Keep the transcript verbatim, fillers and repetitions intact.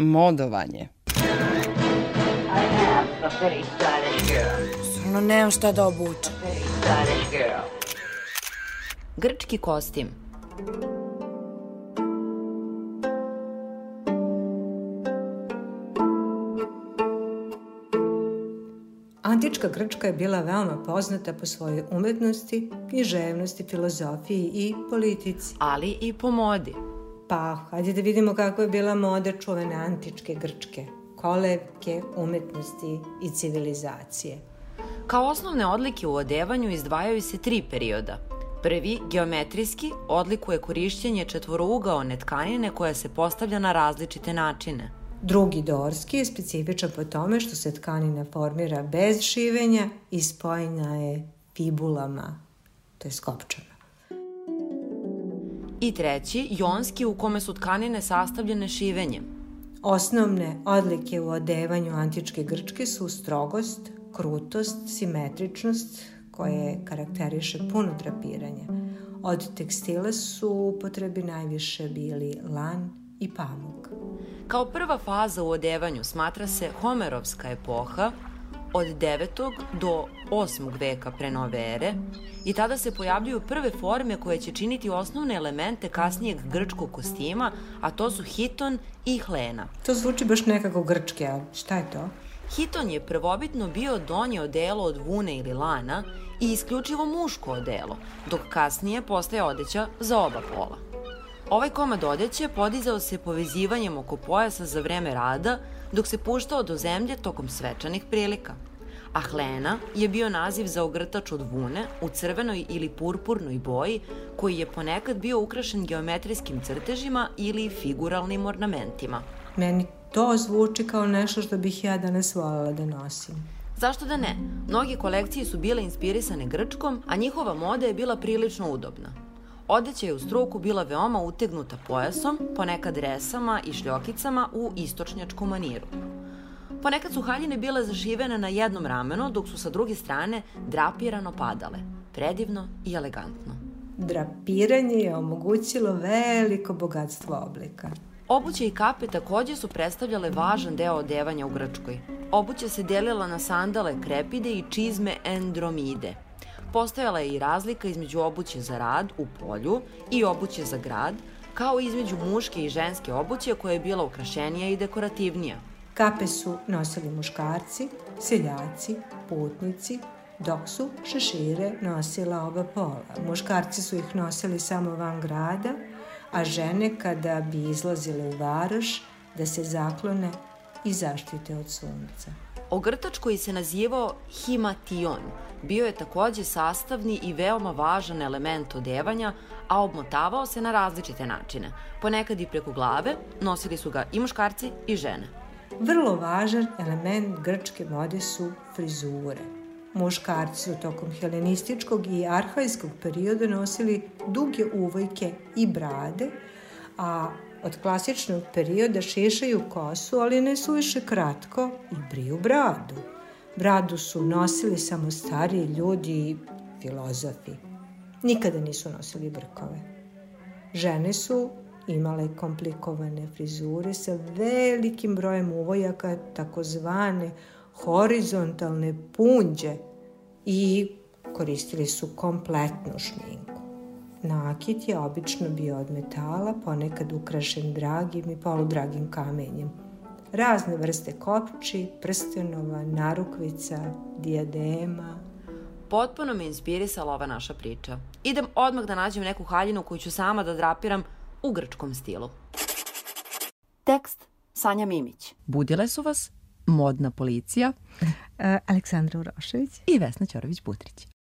modovanje. Stvarno nemam šta da obučem. Grčki kostim. Antička Grčka je bila veoma poznata po svojoj umetnosti, književnosti, filozofiji i politici. Ali i po modi. Pa, hajde da vidimo kako je bila moda čuvene antičke Grčke. Kolevke, umetnosti i civilizacije. Kao osnovne odlike u odevanju izdvajaju se tri perioda. Prvi, geometrijski, odlikuje korišćenje četvorougaone tkanine koja se postavlja na različite načine. Drugi, dorski, je specifičan po tome što se tkanina formira bez šivenja i spojena je fibulama, to je skopčana. I treći, jonski, u kome su tkanine sastavljene šivenjem. Osnovne odlike u odevanju antičke Grčke su strogost, krutost, simetričnost, koje karakteriše puno drapiranja. Od tekstila su u upotrebi najviše bili lan i pamuk. Kao prva faza u odevanju smatra se Homerovska epoha od devetog do osmog veka pre nove ere i tada se pojavljuju prve forme koje će činiti osnovne elemente kasnijeg grčkog kostima, a to su hiton i hlena. To zvuči baš nekako grčke, a šta je to? Hiton je prvobitno bio donje odelo od vune ili lana i isključivo muško odelo, dok kasnije postaje odeća za oba pola. Ovaj komad odeće podizao se povezivanjem oko pojasa za vreme rada, dok se puštao do zemlje tokom svečanih prilika. A hlena je bio naziv za ogrtač od vune u crvenoj ili purpurnoj boji, koji je ponekad bio ukrašen geometrijskim crtežima ili figuralnim ornamentima. Meni to zvuči kao nešto što bih ja danas voljela da nosim. Zašto da ne? Mnoge kolekcije su bile inspirisane Grčkom, a njihova moda je bila prilično udobna. Odeća je u struku bila veoma utegnuta pojasom, ponekad resama i šljokicama u istočnjačkom maniru. Ponekad su haljine bile zašivene na jednom ramenu, dok su sa druge strane drapirano padale. Predivno i elegantno. Drapiranje je omogućilo veliko bogatstvo oblika. Obuće i kape takođe su predstavljale važan deo odevanja u Grčkoj. Obuća se delila na sandale krepide i čizme endromide. Postojala je i razlika između obuće za rad u polju i obuće za grad, kao i između muške i ženske obuće koja je bila ukrašenija i dekorativnija. Kape su nosili muškarci, seljaci, putnici, dok su šešire nosila oba pola. Muškarci su ih nosili samo van grada, a žene kada bi izlazile u varoš da se zaklone i zaštite od sunca. Ogrtač koji se nazivao himation bio je takođe sastavni i veoma važan element odevanja, a obmotavao se na različite načine. Ponekad i preko glave, nosili su ga i muškarci i žene. Vrlo važan element grčke mode su frizure. Muškarci su tokom helenističkog i arhajskog perioda nosili duge uvojke i brade, a od klasičnog perioda šišaju kosu, ali ne suviše kratko i briju bradu. Bradu su nosili samo stariji ljudi i filozofi. Nikada nisu nosili brkove. Žene su imale komplikovane frizure sa velikim brojem uvojaka, takozvane horizontalne punđe, i koristili su kompletnu šminku. Nakit je obično bio od metala, ponekad ukrašen dragim i poludragim kamenjem. Razne vrste kopči, prstenova, narukvica, dijadema. Potpuno me inspirisala ova naša priča. Idem odmah da nađem neku haljinu koju ću sama da drapiram u grčkom stilu. Tekst Sanja Mimić. Budile su vas modna policija Aleksandra Urošević i Vesna Ćorović-Butrić.